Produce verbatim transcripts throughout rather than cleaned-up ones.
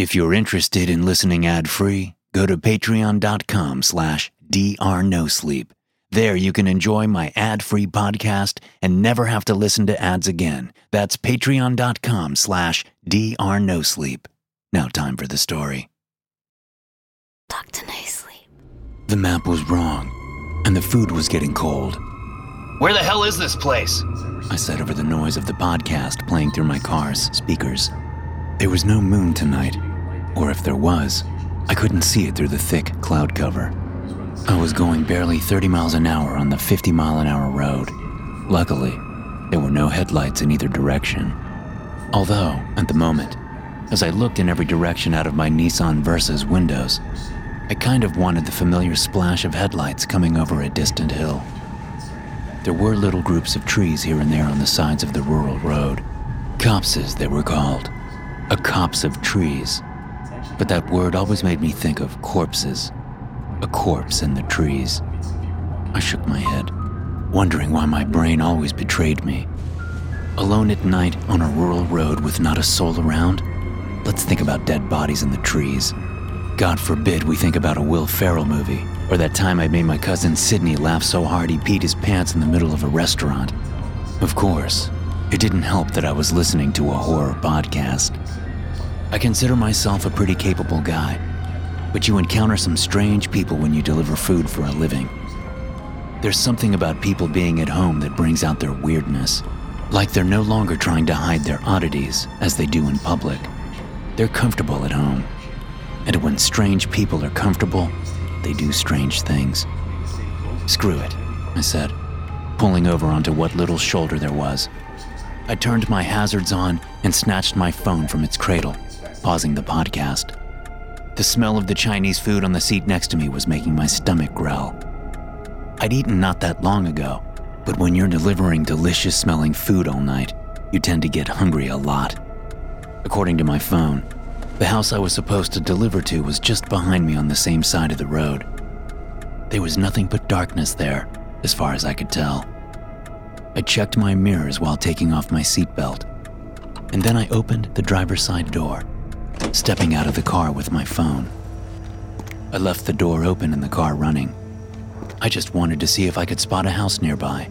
If you're interested in listening ad-free, go to patreon.com slash drnosleep. There you can enjoy my ad-free podcast and never have to listen to ads again. That's patreon.com slash drnosleep. Now time for the story. Doctor No Sleep. The map was wrong, and the food was getting cold. Where the hell is this place? I said over the noise of the podcast playing through my car's speakers. There was no moon tonight, or if there was, I couldn't see it through the thick cloud cover. I was going barely thirty miles an hour on the fifty mile an hour road. Luckily, there were no headlights in either direction. Although, at the moment, as I looked in every direction out of my Nissan Versa's windows, I kind of wanted the familiar splash of headlights coming over a distant hill. There were little groups of trees here and there on the sides of the rural road. Copses, they were called. A copse of trees. But that word always made me think of corpses. A corpse in the trees. I shook my head, wondering why my brain always betrayed me. Alone at night on a rural road with not a soul around? Let's think about dead bodies in the trees. God forbid we think about a Will Ferrell movie, or that time I made my cousin Sidney laugh so hard he peed his pants in the middle of a restaurant. Of course, it didn't help that I was listening to a horror podcast. I consider myself a pretty capable guy, but you encounter some strange people when you deliver food for a living. There's something about people being at home that brings out their weirdness, like they're no longer trying to hide their oddities as they do in public. They're comfortable at home, and when strange people are comfortable, they do strange things. Screw it, I said, pulling over onto what little shoulder there was. I turned my hazards on and snatched my phone from its cradle, pausing the podcast. The smell of the Chinese food on the seat next to me was making my stomach growl. I'd eaten not that long ago, but when you're delivering delicious-smelling food all night, you tend to get hungry a lot. According to my phone, the house I was supposed to deliver to was just behind me on the same side of the road. There was nothing but darkness there, as far as I could tell. I checked my mirrors while taking off my seatbelt, and then I opened the driver's side door, stepping out of the car with my phone. I left the door open and the car running. I just wanted to see if I could spot a house nearby.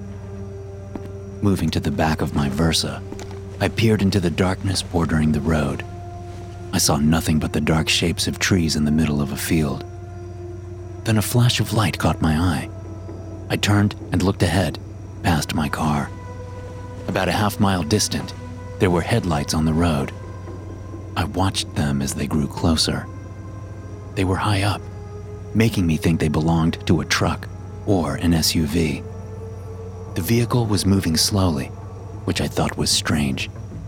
Moving to the back of my Versa, I peered into the darkness bordering the road. I saw nothing but the dark shapes of trees in the middle of a field. Then a flash of light caught my eye. I turned and looked ahead, past my car. About a half mile distant, there were headlights on the road. I watched them as they grew closer. They were high up, making me think they belonged to a truck or an S U V. The vehicle was moving slowly, which I thought was strange.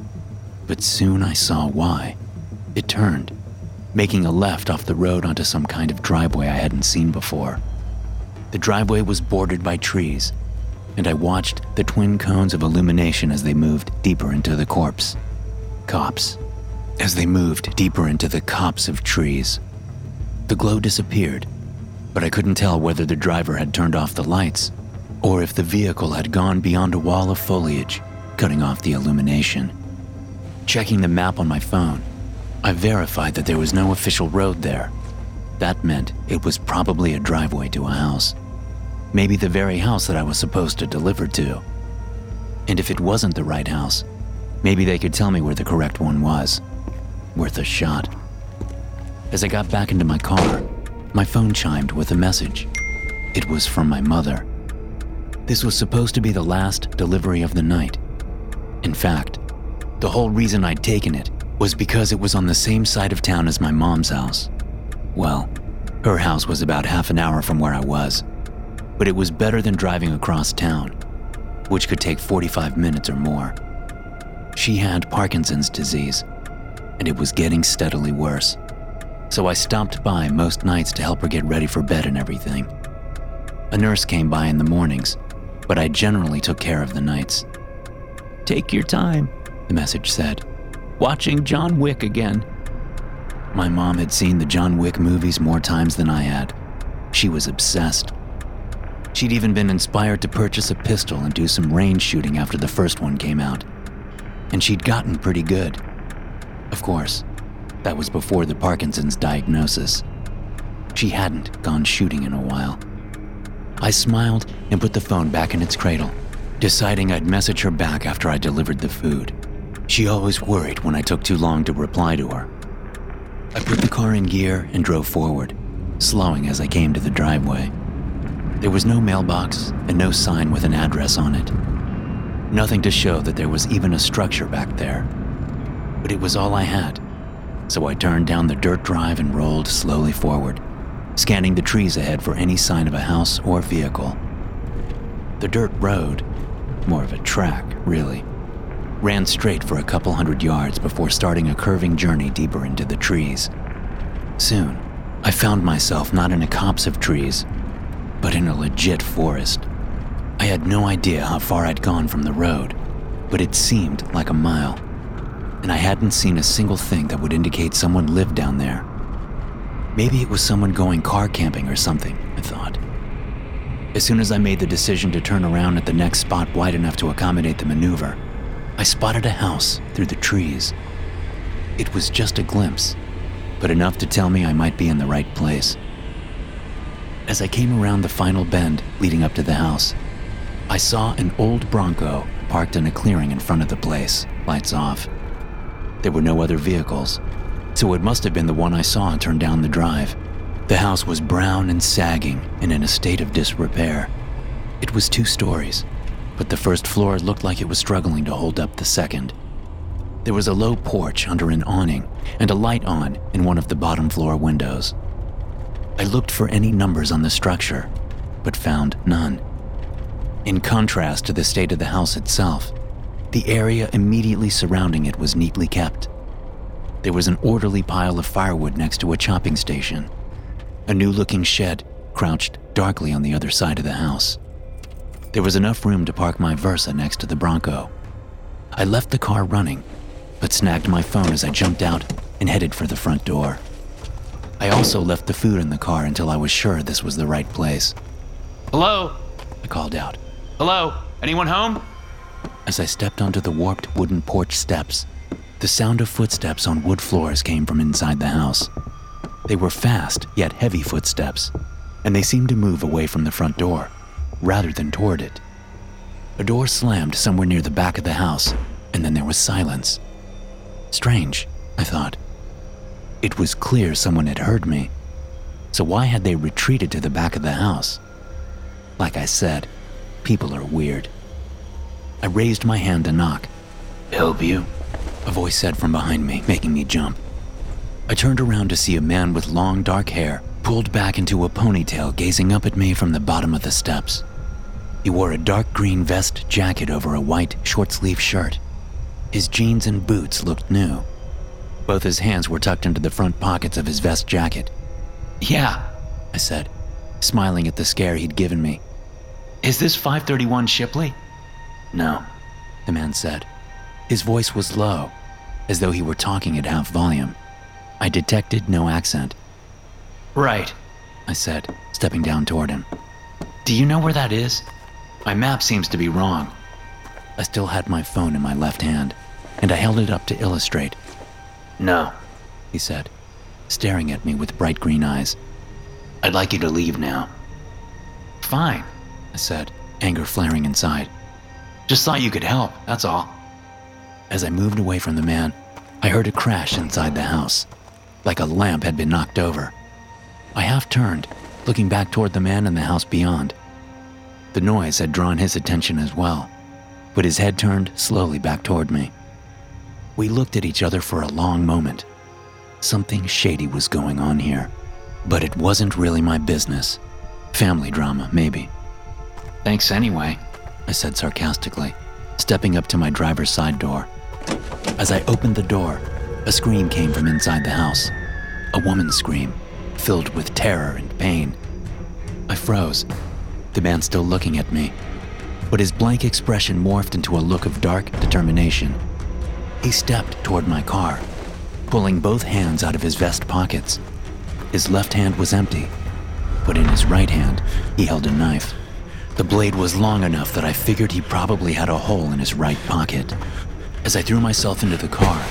But soon I saw why. It turned, making a left off the road onto some kind of driveway I hadn't seen before. The driveway was bordered by trees, and I watched the twin cones of illumination as they moved deeper into the corpse. Copse. As they moved deeper into the copse of trees. The glow disappeared, but I couldn't tell whether the driver had turned off the lights or if the vehicle had gone beyond a wall of foliage, cutting off the illumination. Checking the map on my phone, I verified that there was no official road there. That meant it was probably a driveway to a house. Maybe the very house that I was supposed to deliver to. And if it wasn't the right house, maybe they could tell me where the correct one was. Worth a shot. As I got back into my car, my phone chimed with a message. It was from my mother. This was supposed to be the last delivery of the night. In fact, the whole reason I'd taken it was because it was on the same side of town as my mom's house. Well, her house was about half an hour from where I was, but it was better than driving across town, which could take forty-five minutes or more. She had Parkinson's disease, and it was getting steadily worse. So I stopped by most nights to help her get ready for bed and everything. A nurse came by in the mornings, but I generally took care of the nights. "Take your time," the message said. "Watching John Wick again." My mom had seen the John Wick movies more times than I had. She was obsessed. She'd even been inspired to purchase a pistol and do some range shooting after the first one came out. And she'd gotten pretty good. Of course, That was before the Parkinson's diagnosis. She hadn't gone shooting in a while. I smiled and put the phone back in its cradle, deciding I'd message her back after I delivered the food. She always worried when I took too long to reply to her. I put the car in gear and drove forward, slowing as I came to the driveway. There was no mailbox and no sign with an address on it. Nothing to show that there was even a structure back there. But it was all I had, so I turned down the dirt drive and rolled slowly forward, scanning the trees ahead for any sign of a house or vehicle. The dirt road, more of a track, really, ran straight for a couple hundred yards before starting a curving journey deeper into the trees. Soon, I found myself not in a copse of trees, but in a legit forest. I had no idea how far I'd gone from the road, but it seemed like a mile, and I hadn't seen a single thing that would indicate someone lived down there. Maybe it was someone going car camping or something, I thought. As soon as I made the decision to turn around at the next spot wide enough to accommodate the maneuver, I spotted a house through the trees. It was just a glimpse, but enough to tell me I might be in the right place. As I came around the final bend leading up to the house, I saw an old Bronco parked in a clearing in front of the place, lights off. There were no other vehicles, so it must have been the one I saw and turned down the drive. The house was brown and sagging and in a state of disrepair. It was two stories, but the first floor looked like it was struggling to hold up the second. There was a low porch under an awning and a light on in one of the bottom floor windows. I looked for any numbers on the structure, but found none. In contrast to the state of the house itself, the area immediately surrounding it was neatly kept. There was an orderly pile of firewood next to a chopping station. A new-looking shed crouched darkly on the other side of the house. There was enough room to park my Versa next to the Bronco. I left the car running, but snagged my phone as I jumped out and headed for the front door. I also left the food in the car until I was sure this was the right place. Hello? I called out. Hello? Anyone home? As I stepped onto the warped wooden porch steps, the sound of footsteps on wood floors came from inside the house. They were fast, yet heavy footsteps, and they seemed to move away from the front door, rather than toward it. A door slammed somewhere near the back of the house, and then there was silence. Strange, I thought. It was clear someone had heard me, so why had they retreated to the back of the house? Like I said, people are weird. I raised my hand to knock. Help you? A voice said from behind me, making me jump. I turned around to see a man with long dark hair pulled back into a ponytail gazing up at me from the bottom of the steps. He wore a dark green vest jacket over a white short-sleeve shirt. His jeans and boots looked new. Both his hands were tucked into the front pockets of his vest jacket. Yeah, I said, smiling at the scare he'd given me. Is this five thirty-one Shipley? No, the man said. His voice was low, as though he were talking at half volume. I detected no accent. Right, I said, stepping down toward him. Do you know where that is? My map seems to be wrong. I still had my phone in my left hand, and I held it up to illustrate. No, he said, staring at me with bright green eyes. I'd like you to leave now. Fine, I said, anger flaring inside. Just thought you could help, that's all. As I moved away from the man, I heard a crash inside the house, like a lamp had been knocked over. I half turned, looking back toward the man in the house beyond. The noise had drawn his attention as well, but his head turned slowly back toward me. We looked at each other for a long moment. Something shady was going on here, but it wasn't really my business. Family drama, maybe. Thanks anyway, I said sarcastically, stepping up to my driver's side door. As I opened the door, a scream came from inside the house. A woman's scream, filled with terror and pain. I froze, the man still looking at me, but his blank expression morphed into a look of dark determination. He stepped toward my car, pulling both hands out of his vest pockets. His left hand was empty, but in his right hand, he held a knife. The blade was long enough that I figured he probably had a hole in his right pocket. As I threw myself into the car,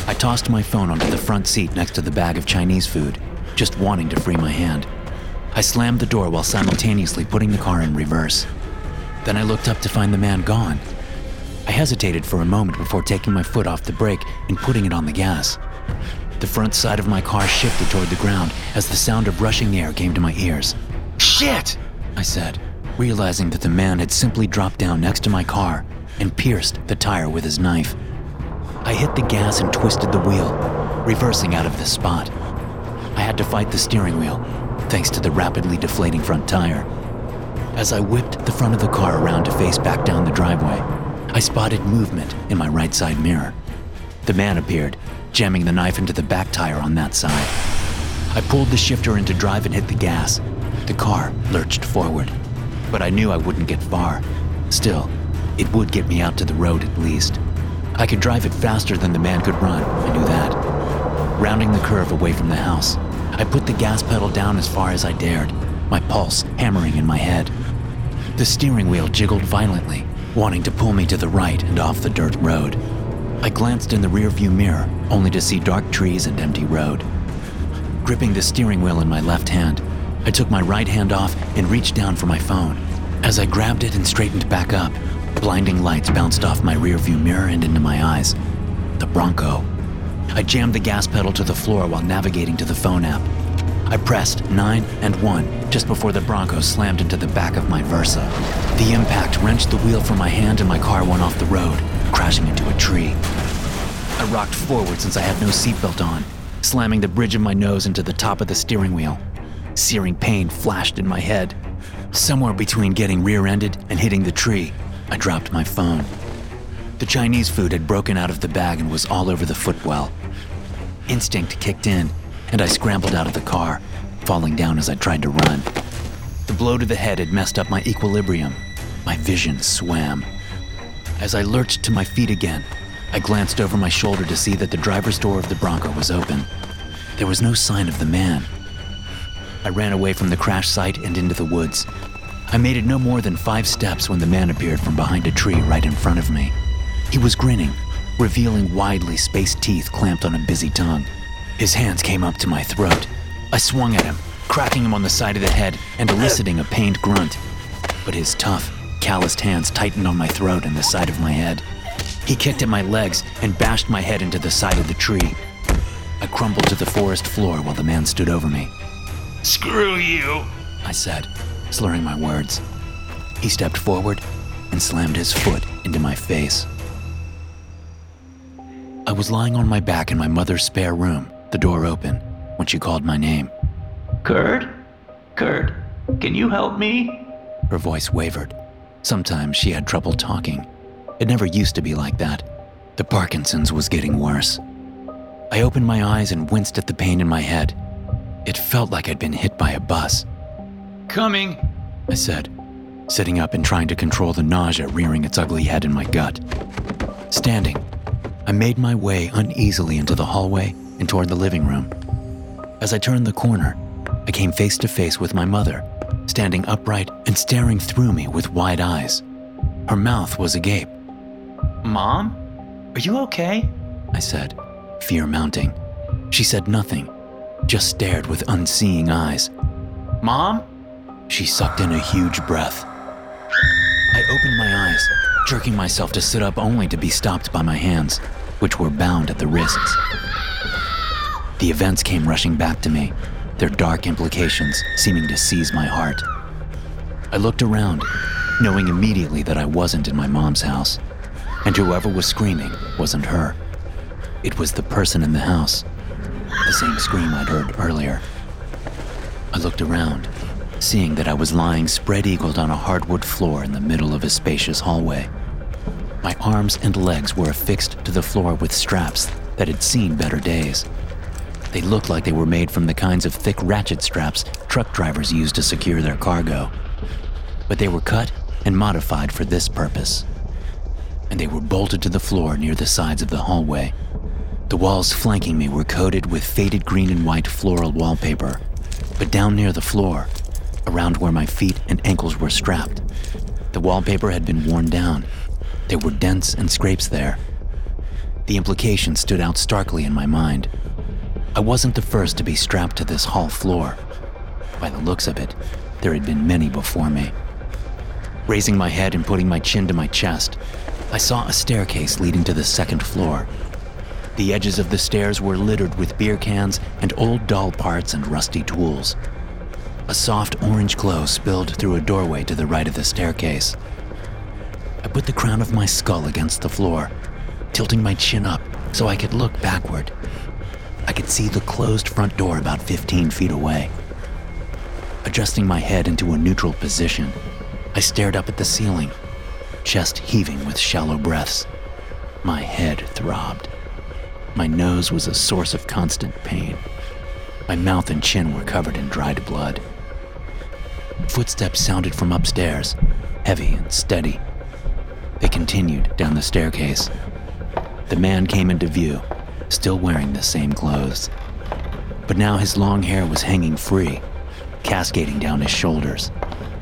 I tossed my phone onto the front seat next to the bag of Chinese food, just wanting to free my hand. I slammed the door while simultaneously putting the car in reverse. Then I looked up to find the man gone. I hesitated for a moment before taking my foot off the brake and putting it on the gas. The front side of my car shifted toward the ground as the sound of rushing air came to my ears. Shit! I said, realizing that the man had simply dropped down next to my car and pierced the tire with his knife. I hit the gas and twisted the wheel, reversing out of the spot. I had to fight the steering wheel, thanks to the rapidly deflating front tire. As I whipped the front of the car around to face back down the driveway, I spotted movement in my right side mirror. The man appeared, jamming the knife into the back tire on that side. I pulled the shifter into drive and hit the gas. The car lurched forward, but I knew I wouldn't get far. Still, it would get me out to the road at least. I could drive it faster than the man could run, I knew that. Rounding the curve away from the house, I put the gas pedal down as far as I dared, my pulse hammering in my head. The steering wheel jiggled violently, wanting to pull me to the right and off the dirt road. I glanced in the rearview mirror, only to see dark trees and empty road. Gripping the steering wheel in my left hand, I took my right hand off and reached down for my phone. As I grabbed it and straightened back up, blinding lights bounced off my rearview mirror and into my eyes. The Bronco. I jammed the gas pedal to the floor while navigating to the phone app. I pressed nine and one just before the Bronco slammed into the back of my Versa. The impact wrenched the wheel from my hand and my car went off the road, crashing into a tree. I rocked forward since I had no seatbelt on, slamming the bridge of my nose into the top of the steering wheel. Searing pain flashed in my head. Somewhere between getting rear-ended and hitting the tree, I dropped my phone. The Chinese food had broken out of the bag and was all over the footwell. Instinct kicked in, and I scrambled out of the car, falling down as I tried to run. The blow to the head had messed up my equilibrium. My vision swam. As I lurched to my feet again, I glanced over my shoulder to see that the driver's door of the Bronco was open. There was no sign of the man. I ran away from the crash site and into the woods. I made it no more than five steps when the man appeared from behind a tree right in front of me. He was grinning, revealing widely spaced teeth clamped on a busy tongue. His hands came up to my throat. I swung at him, cracking him on the side of the head and eliciting a pained grunt. But his tough, calloused hands tightened on my throat and the side of my head. He kicked at my legs and bashed my head into the side of the tree. I crumbled to the forest floor while the man stood over me. Screw you, I said, slurring my words. He stepped forward and slammed his foot into my face. I was lying on my back in my mother's spare room, the door open, when she called my name. Kurt? Kurt, can you help me? Her voice wavered. Sometimes she had trouble talking. It never used to be like that. The Parkinson's was getting worse. I opened my eyes and winced at the pain in my head. It felt like I'd been hit by a bus. Coming, I said, sitting up and trying to control the nausea rearing its ugly head in my gut. Standing, I made my way uneasily into the hallway and toward the living room. As I turned the corner, I came face to face with my mother, standing upright and staring through me with wide eyes. Her mouth was agape. Mom? Are you okay? I said, fear mounting. She said nothing, just stared with unseeing eyes. Mom? She sucked in a huge breath. I opened my eyes, jerking myself to sit up only to be stopped by my hands, which were bound at the wrists. The events came rushing back to me, their dark implications seeming to seize my heart. I looked around, knowing immediately that I wasn't in my mom's house, and whoever was screaming wasn't her. It was the person in the house, the same scream I'd heard earlier. I looked around, seeing that I was lying spread-eagled on a hardwood floor in the middle of a spacious hallway. My arms and legs were affixed to the floor with straps that had seen better days. They looked like they were made from the kinds of thick ratchet straps truck drivers use to secure their cargo. But they were cut and modified for this purpose. And they were bolted to the floor near the sides of the hallway. The walls flanking me were coated with faded green and white floral wallpaper, but down near the floor, around where my feet and ankles were strapped, the wallpaper had been worn down. There were dents and scrapes there. The implication stood out starkly in my mind. I wasn't the first to be strapped to this hall floor. By the looks of it, there had been many before me. Raising my head and putting my chin to my chest, I saw a staircase leading to the second floor. The edges of the stairs were littered with beer cans and old doll parts and rusty tools. A soft orange glow spilled through a doorway to the right of the staircase. I put the crown of my skull against the floor, tilting my chin up so I could look backward. I could see the closed front door about fifteen feet away. Adjusting my head into a neutral position, I stared up at the ceiling, chest heaving with shallow breaths. My head throbbed. My nose was a source of constant pain. My mouth and chin were covered in dried blood. Footsteps sounded from upstairs, heavy and steady. They continued down the staircase. The man came into view, still wearing the same clothes. But now his long hair was hanging free, cascading down his shoulders.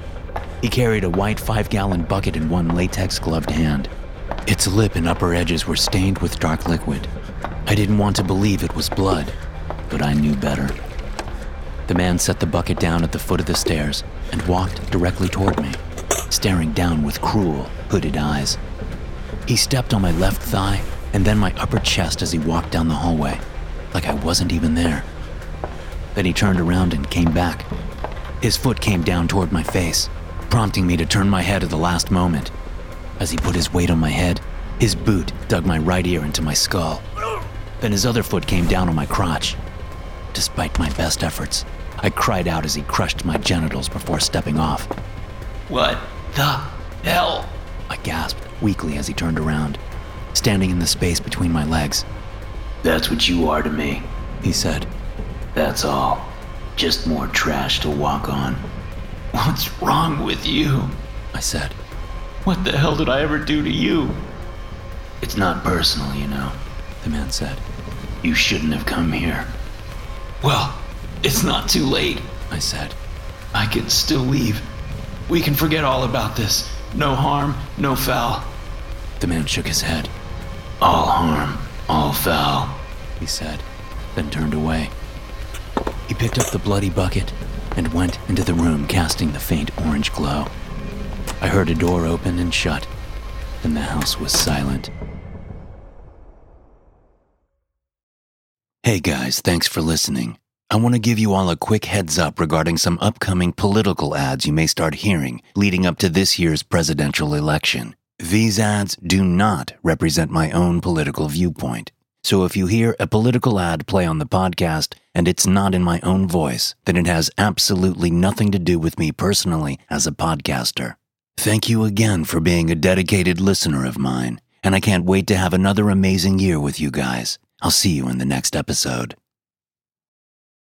He carried a white five-gallon bucket in one latex-gloved hand. Its lip and upper edges were stained with dark liquid. I didn't want to believe it was blood, but I knew better. The man set the bucket down at the foot of the stairs and walked directly toward me, staring down with cruel, hooded eyes. He stepped on my left thigh and then my upper chest as he walked down the hallway, like I wasn't even there. Then he turned around and came back. His foot came down toward my face, prompting me to turn my head at the last moment. As he put his weight on my head, his boot dug my right ear into my skull. Then his other foot came down on my crotch. Despite my best efforts, I cried out as he crushed my genitals before stepping off. What the hell? I gasped weakly as he turned around, standing in the space between my legs. That's what you are to me, he said. That's all. Just more trash to walk on. What's wrong with you? I said. What the hell did I ever do to you? It's not personal, you know, the man said. You shouldn't have come here. Well, it's not too late, I said. I can still leave. We can forget all about this. No harm, no foul. The man shook his head. All harm, all foul, he said, then turned away. He picked up the bloody bucket and went into the room, casting the faint orange glow. I heard a door open and shut, and the house was silent. Hey guys, thanks for listening. I want to give you all a quick heads up regarding some upcoming political ads you may start hearing leading up to this year's presidential election. These ads do not represent my own political viewpoint. So if you hear a political ad play on the podcast and it's not in my own voice, then it has absolutely nothing to do with me personally as a podcaster. Thank you again for being a dedicated listener of mine, and I can't wait to have another amazing year with you guys. I'll see you in the next episode.